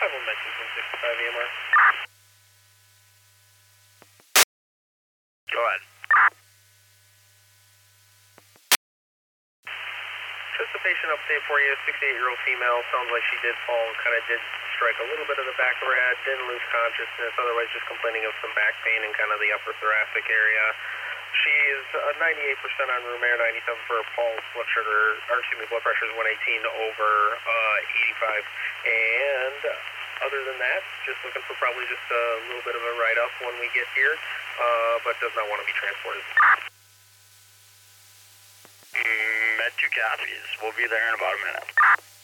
5119.65 EMR. Go ahead. Just a patient update for you. 68-year-old female. Sounds like she did fall and kind of did strike a little bit of the back of her head. Didn't lose consciousness. Otherwise, just complaining of some back pain in kind of the upper thoracic area. She is 98% on room air, 97 for her pulse. Blood sugar, or excuse me, blood pressure is 118/85. And other than that, just looking for probably just a little bit of a write-up when we get here, but does not want to be transported. Med 2 copies. We'll be there in about a minute.